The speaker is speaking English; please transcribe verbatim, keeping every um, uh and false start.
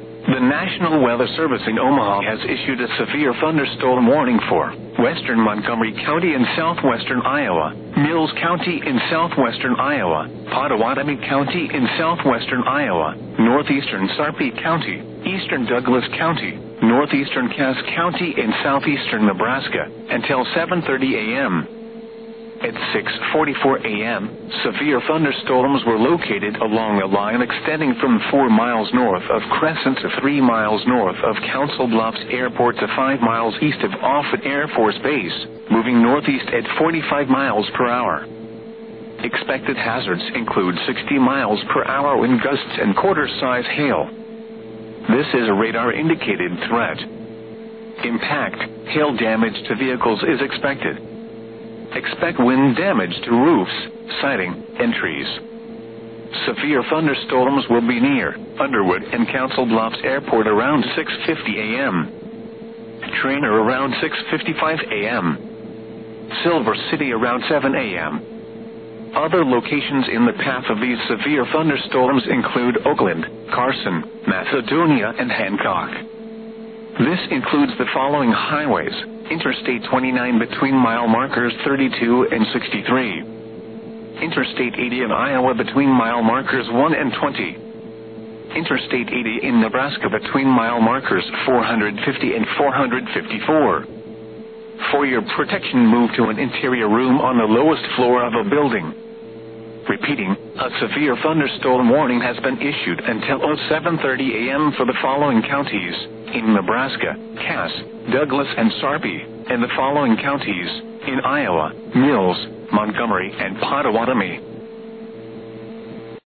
The National Weather Service in Omaha has issued a severe thunderstorm warning for western Montgomery County in southwestern Iowa, Mills County in southwestern Iowa, Pottawatomie County in southwestern Iowa, northeastern Sarpy County, eastern Douglas County, northeastern Cass County in southeastern Nebraska, until seven thirty a.m. At six forty-four a.m., severe thunderstorms were located along a line extending from four miles north of Crescent to three miles north of Council Bluffs Airport to five miles east of Offutt Air Force Base, moving northeast at forty-five miles per hour. Expected hazards include sixty miles per hour wind gusts and quarter-size hail. This is a radar-indicated threat. Impact, hail damage to vehicles is expected. Expect wind damage to roofs, siding, and trees. Severe thunderstorms will be near Underwood and Council Bluffs Airport around six fifty a.m. Trainer around six fifty-five a.m. Silver City around seven a.m. Other locations in the path of these severe thunderstorms include Oakland, Carson, Macedonia, and Hancock. This includes the following highways: Interstate twenty-nine between mile markers thirty-two and sixty-three. Interstate eighty in Iowa between mile markers one and twenty. Interstate eighty in Nebraska between mile markers four hundred fifty and four hundred fifty-four. For your protection, move to an interior room on the lowest floor of a building. Repeating, a severe thunderstorm warning has been issued until seven thirty a.m. for the following counties in Nebraska: Cass, Douglas, and Sarpy, and the following counties in Iowa: Mills, Montgomery, and Pottawatomie.